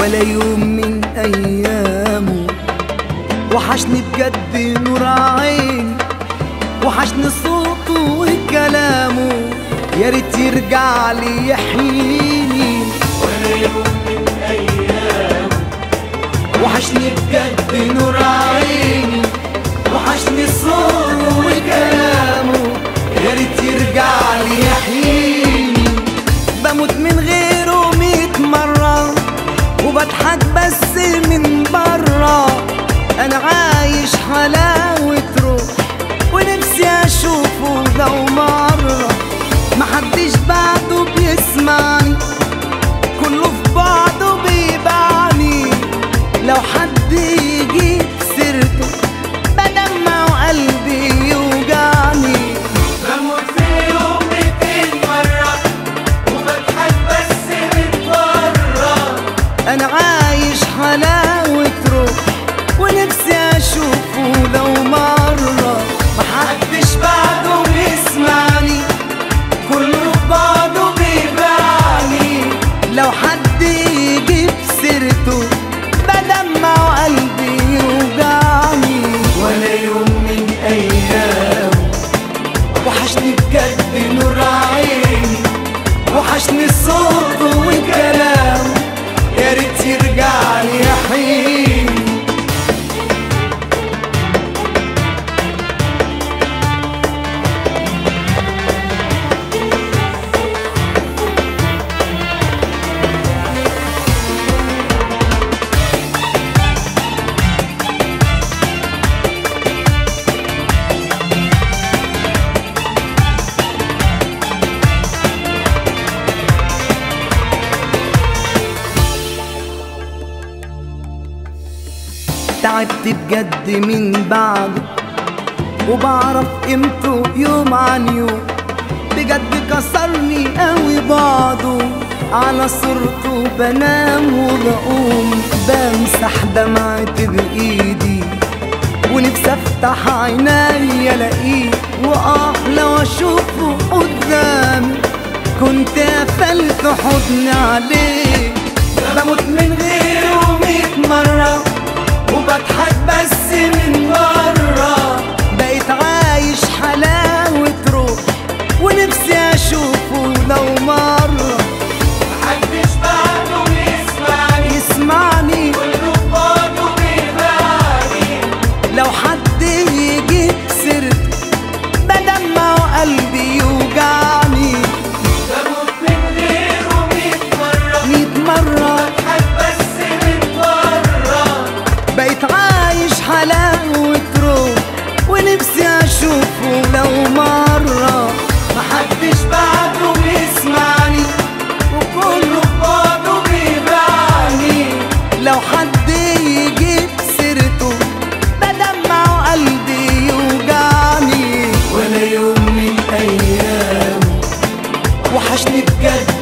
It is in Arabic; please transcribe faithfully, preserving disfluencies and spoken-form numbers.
ولا يوم من أيامه. وحشني بجد نور عيني، وحشني صوته وكلامه، يا ريت يرجع لي يحييني. ولا يوم من أيامه. وحشني بجد نور عيني، وحشني صوته وكلامه، يا ريت يرجع لي يحييني. بموت من غيره ميت مرة، وبضحك بس من برا. أنا عايش حلاوة روح، ونفسي أشوفه لو مرة. محدش بعده بيسمعني، كله في بعضه بيبعني. لو حد يجي سيرته بدمع وقلبي يوجعني. بموت في اليوم ميتين مرة، وبضحك بس من برا. أنا عايش حلاوة روح، ونفسي أشوفه لو مرة. محدش بعده بيسمعني، كله في بعضه بيبعني. لو حد يجيب سيرته بدمع وقلبي يوجعني. ولا يوم من أيامه. وحشني بجد نور عيني، وحشني صوته وكلامه، يا ريت يرجع لي يحييني. تعبت بجد من بعده، وبعرف قيمته يوم عن يوم. بجد كسرني قوي بعضه، على صورته بنام وبقوم. بمسح دمعتي بإيدي، ونفسي افتح عيني الاقيه. واه لو اشوفه قدامي كنت قفلت حضني عليه. بموت من غيره ميت مرة، وبضحك بس من برا. بقيت عايش حلاوة روح، ونفسي أشوفه لو مرة. محدش بعده يسمعني، يسمعني كله في بعضه بيبعني. لو حد يجيب سيرته بدمع وقلبي يوجعني. بموت من غيره ميت مرة، ميت مرة بضحك بس من برا. بقيت عايش حلاوة روح، ونفسي أشوفه لو مرة. محدش بعده بيسمعني، وكله في بعضه بيبعني. لو حد يجيب سيرته بدمع وقلبي يوجعني. ولا يوم من أيامه. وحشني بجد